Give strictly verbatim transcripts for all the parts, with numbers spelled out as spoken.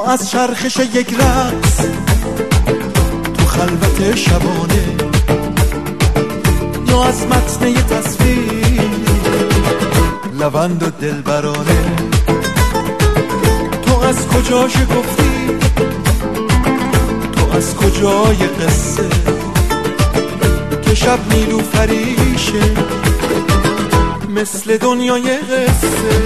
از چرخش یک رقص تو خلوت شبانه، یا از متن یه تصویر لوند و دلبرانه. تو از کجا شگفتی، تو از کجای قصه که شب نیلوفریشه مثل دنیای قصه.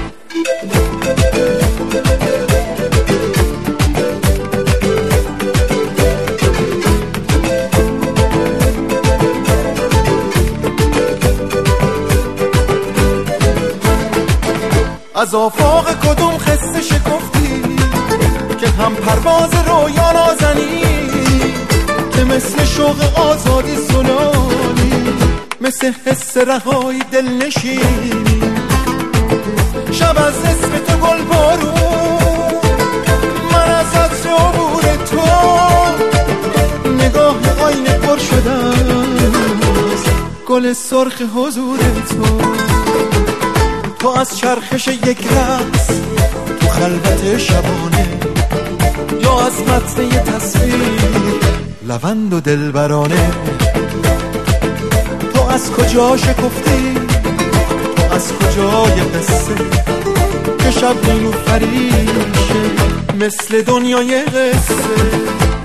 از آفاق کدوم خسته شکفتی که هم پرواز رویا نازنی، که مثل شوق آزادی سنانی، مثل حس رهایی دل نشینی. شب از اسم تو گل بارون، من از عطر عبور تو، نگاه آینه پر شدم گل سرخ حضور تو. تو از چرخش یک رقص تو خلوت شبانه، یا از متن یه تصویر لوند و دلبرانه. تو از کجا شکفتی، تو از کجای قصه که شب نیلوفریشه مثل دنیای قصه.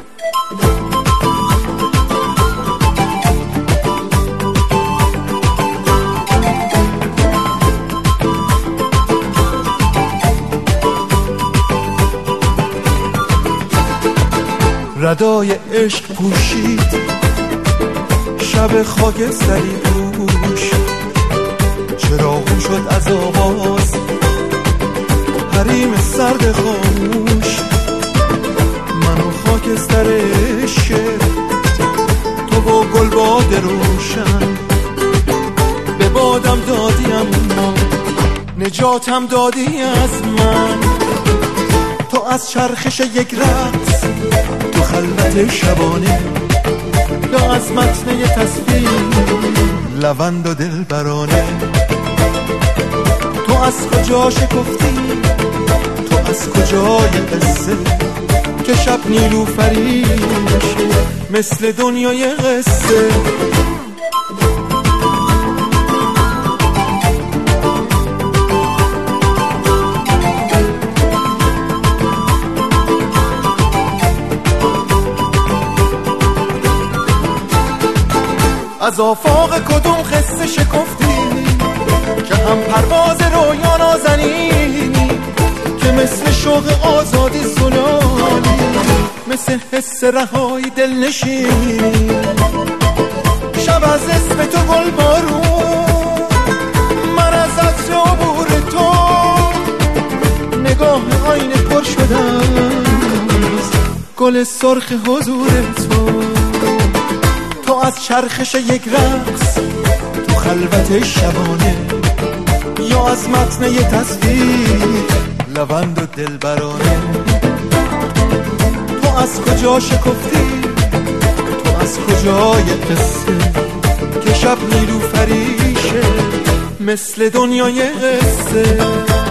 ردای عشق پوشید شب خاکستری دوش، چراغون شد از آواز حریم سرد خاموش. من و خاکستر شعر، تو و گلباد روشن، به بادم دادی اما نجاتم دادی از من. تو از چرخش یک رقص تو خلوت شبانه، یا از متن یه تصویر لوند و دلبرانه. تو از کجا شکفتی، تو از کجای قصه که شب نیلوفریشه مثل دنیای قصه. از آفاق کدوم خسته شکفتی که هم پرواز رویا نازنینی، که مثل شوق آزادی سنانی، مثل حس رهایی دل نشینی. شب از اسم تو گل بارون، من از عطر عبور تو، نگاه آینه پر شدم گل سرخ حضور تو. تو از چرخش یک رقص تو خلوت شبانه، یا از متن یه تصویر لوند و دلبرانه. تو از کجا شکفتی، تو از کجای قصه که شب نیلوفریشه مثل دنیای قصه.